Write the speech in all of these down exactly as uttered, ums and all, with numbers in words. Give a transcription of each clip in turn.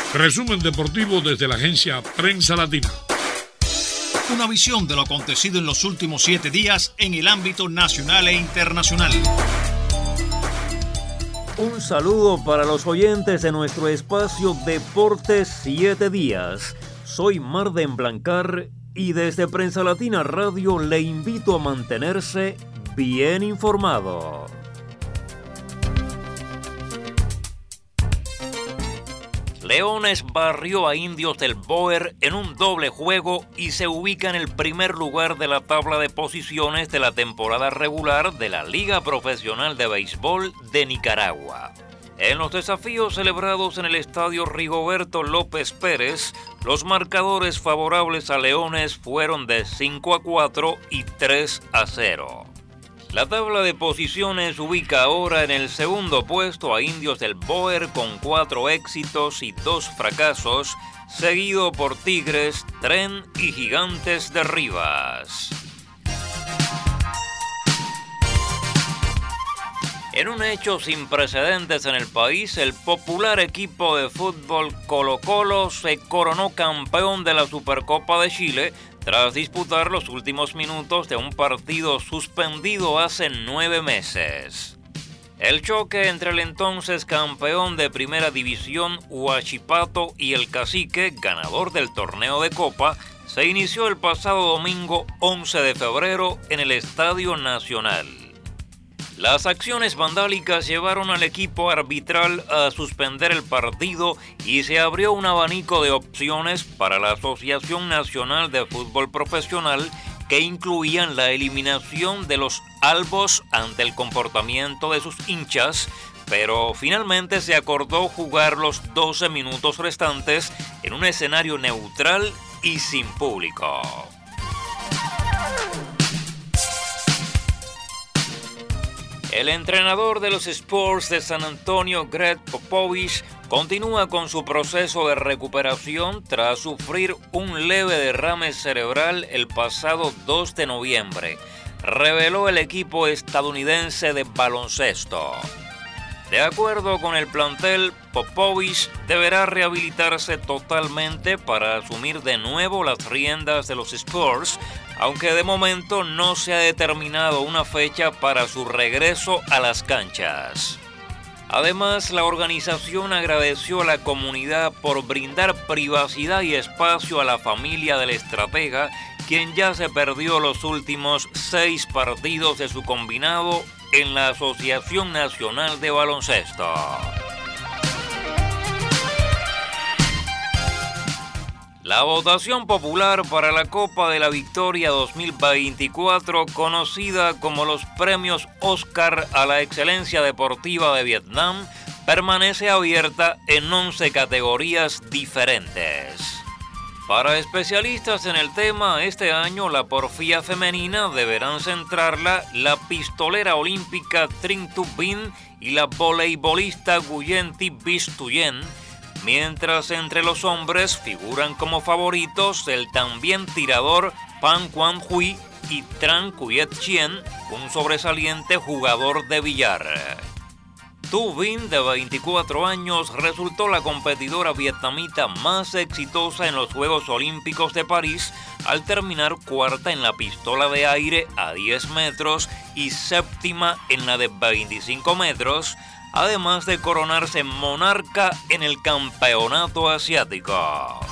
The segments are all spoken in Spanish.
Resumen deportivo desde la agencia Prensa Latina. Una visión de lo acontecido en los últimos siete días en el ámbito nacional e internacional. Un saludo para los oyentes de nuestro espacio Deportes siete días. Soy Marden Blancar y desde Prensa Latina Radio le invito a mantenerse bien informado. Leones barrió a Indios del Bóer en un doble juego y se ubica en el primer lugar de la tabla de posiciones de la temporada regular de la Liga Profesional de Béisbol de Nicaragua. En los desafíos celebrados en el estadio Rigoberto López Pérez, los marcadores favorables a Leones fueron de cinco a cuatro y tres a cero. La tabla de posiciones ubica ahora en el segundo puesto a Indios del Bóer con cuatro éxitos y dos fracasos, seguido por Tigres, Tren y Gigantes de Rivas. En un hecho sin precedentes en el país, el popular equipo de fútbol Colo-Colo se coronó campeón de la Supercopa de Chile tras disputar los últimos minutos de un partido suspendido hace nueve meses. El choque entre el entonces campeón de Primera División Huachipato y el Cacique, ganador del torneo de Copa, se inició el pasado domingo once de febrero en el Estadio Nacional. Las acciones vandálicas llevaron al equipo arbitral a suspender el partido y se abrió un abanico de opciones para la Asociación Nacional de Fútbol Profesional que incluían la eliminación de los albos ante el comportamiento de sus hinchas, pero finalmente se acordó jugar los doce minutos restantes en un escenario neutral y sin público. El entrenador de los Spurs de San Antonio, Greg Popovich, continúa con su proceso de recuperación tras sufrir un leve derrame cerebral el pasado dos de noviembre, reveló el equipo estadounidense de baloncesto. De acuerdo con el plantel, Popovich deberá rehabilitarse totalmente para asumir de nuevo las riendas de los Spurs, aunque de momento no se ha determinado una fecha para su regreso a las canchas. Además, la organización agradeció a la comunidad por brindar privacidad y espacio a la familia del estratega, quien ya se perdió los últimos seis partidos de su combinado en la Asociación Nacional de Baloncesto. La votación popular para la Copa de la Victoria dos mil veinticuatro, conocida como los Premios Oscar a la Excelencia Deportiva de Vietnam, permanece abierta en once categorías diferentes. Para especialistas en el tema, este año la porfía femenina deberán centrarla la pistolera olímpica Trinh Thu Vinh y la voleibolista Nguyen Thi Bich Thuyen, mientras entre los hombres figuran como favoritos el también tirador Pham Quang Huy y Tran Kuyet Chien, un sobresaliente jugador de billar. Thu Vinh, de veinticuatro años, resultó la competidora vietnamita más exitosa en los Juegos Olímpicos de París al terminar cuarta en la pistola de aire a diez metros y séptima en la de veinticinco metros, además de coronarse monarca en el campeonato asiático.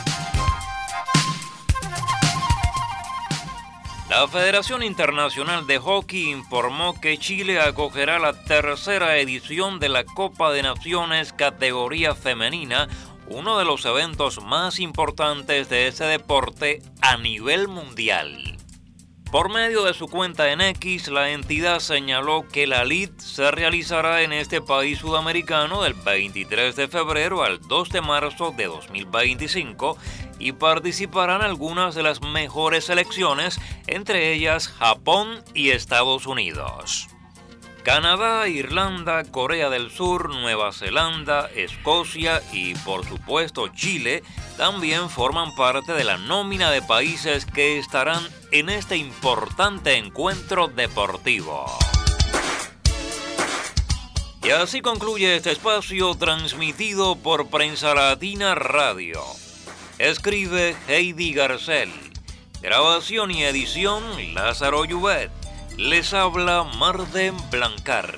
La Federación Internacional de Hockey informó que Chile acogerá la tercera edición de la Copa de Naciones categoría femenina, uno de los eventos más importantes de ese deporte a nivel mundial. Por medio de su cuenta en X, la entidad señaló que la lid se realizará en este país sudamericano del veintitrés de febrero al dos de marzo de dos mil veinticinco y participarán algunas de las mejores selecciones, entre ellas Japón y Estados Unidos. Canadá, Irlanda, Corea del Sur, Nueva Zelanda, Escocia y, por supuesto, Chile también forman parte de la nómina de países que estarán en este importante encuentro deportivo. Y así concluye este espacio transmitido por Prensa Latina Radio. Escribe Heidi Garcel. Grabación y edición Lázaro Llubet. Les habla Marden Blancar.